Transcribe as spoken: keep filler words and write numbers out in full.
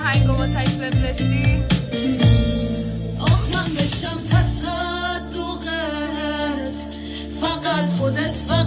آهنگو واسش بفرستی؟ آخ من بشم تصدقت فقط خودت